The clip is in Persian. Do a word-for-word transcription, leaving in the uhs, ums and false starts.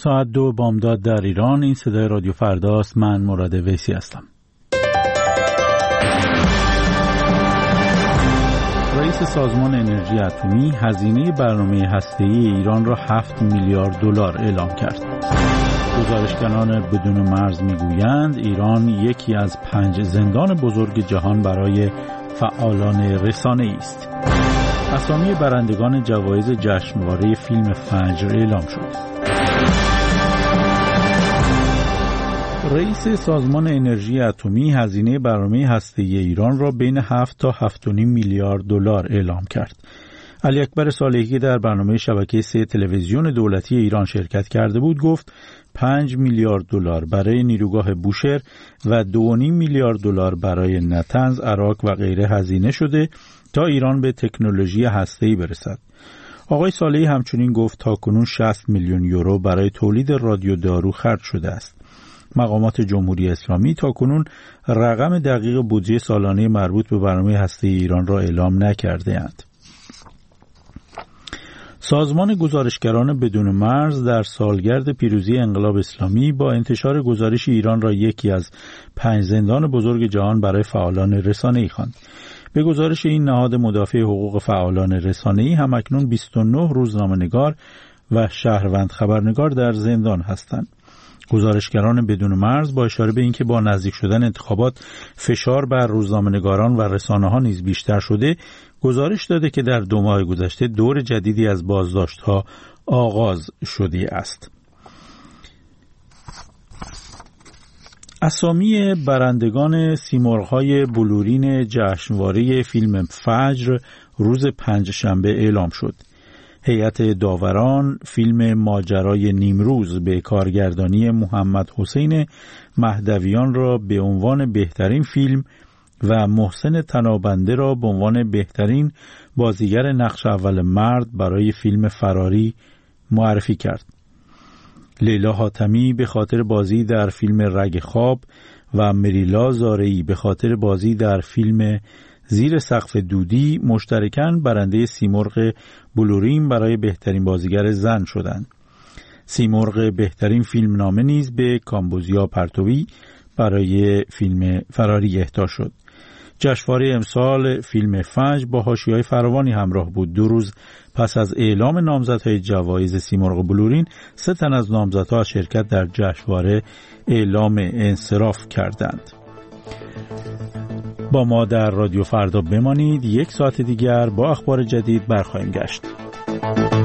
ساعت دو بامداد در ایران. این صدای رادیو فرداست. من مراد ویسی هستم. رئیس سازمان انرژی اتمی هزینه برنامه هسته‌ای ایران را هفت میلیارد دلار اعلام کرد. گزارشگران بدون مرز میگویند ایران یکی از پنج زندان بزرگ جهان برای فعالان رسانه‌ای است. اسامی برندگان جوایز جشنواره فیلم فجر اعلام شد. رئیس سازمان انرژی اتمی هزینه برنامه هسته‌ای ایران را بین هفت تا هفت و نیم میلیارد دلار اعلام کرد. علی اکبر صالحی که در برنامه شبکه سه تلویزیون دولتی ایران شرکت کرده بود گفت پنج میلیارد دلار برای نیروگاه بوشهر و دو و نیم میلیارد دلار برای نتنز، عراق و غیره هزینه شده تا ایران به تکنولوژی هسته‌ای برسد. آقای صالحی همچنین گفت تاکنون شصت میلیون یورو برای تولید رادیو دارو خرج شده است. مقامات جمهوری اسلامی تاکنون رقم دقیق بودجه سالانه مربوط به برنامه هسته‌ای ایران را اعلام نکرده‌اند. سازمان گزارشگران بدون مرز در سالگرد پیروزی انقلاب اسلامی با انتشار گزارش ایران را یکی از پنج زندان بزرگ جهان برای فعالان رسانه‌ای خواند. به گزارش این نهاد مدافع حقوق فعالان رسانه‌ای همکنون بیست و نه روزنامه‌نگار و شهروند خبرنگار در زندان هستند. گزارشگران بدون مرز با اشاره به اینکه با نزدیک شدن انتخابات فشار بر روزنامه‌نگاران و رسانه‌ها نیز بیشتر شده، گزارش داده که در دو ماه گذشته دور جدیدی از بازداشت‌ها آغاز شده است. اسامی برندگان سیمرغ‌های بلورین جشنواره فیلم فجر روز پنجشنبه اعلام شد. هیئت داوران فیلم ماجرای نیمروز به کارگردانی محمد حسین مهدویان را به عنوان بهترین فیلم و محسن تنابنده را به عنوان بهترین بازیگر نقش اول مرد برای فیلم فراری معرفی کرد. لیلا حاتمی به خاطر بازی در فیلم رگ خواب و مریلا زارعی به خاطر بازی در فیلم زیر سقف دودی مشترکاً برنده سیمرغ بلورین برای بهترین بازیگر زن شدند. سیمرغ بهترین فیلم نامه نیز به کامبوزیا پرتوی برای فیلم فراری اهدا شد. جشنواره امسال فیلم فجر با حاشیه‌های فراوانی همراه بود. دو روز پس از اعلام نامزدهای جوایز سیمرغ بلورین، سه تن از نامزدها از شرکت در جشنواره اعلام انصراف کردند. با ما در رادیو فردا بمانید. یک ساعت دیگر با اخبار جدید برخواهیم گشت.